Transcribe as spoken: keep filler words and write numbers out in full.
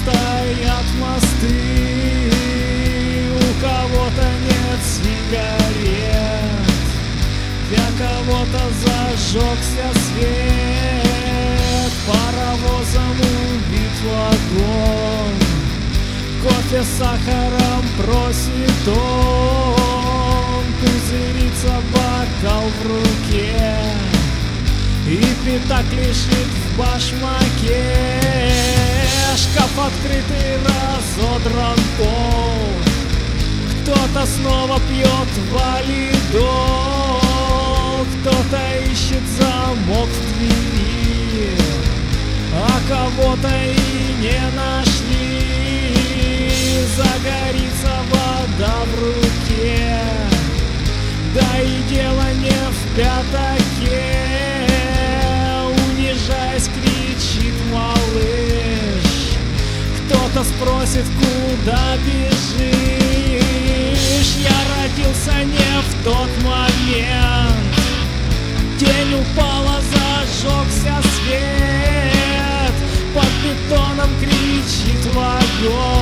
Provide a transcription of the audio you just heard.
стоят мосты, у кого-то нет сигарет, для кого-то зажегся свет, паровозом убит вагон, кофе с сахаром просит он, пузырится бокал в руке, и пятак лежит в башмаке. Шкаф открытый, разодран пол, кто-то снова пьет валидол, кто-то ищет замок в двери, а кого-то и не нашли. Загорится вода в руке, да и дело не в пятаке. Унижаясь, кричит малыш, кто-то спросит, куда бежишь. Я родился не в тот момент, день упал, а зажегся свет, под бетоном кричит вагон.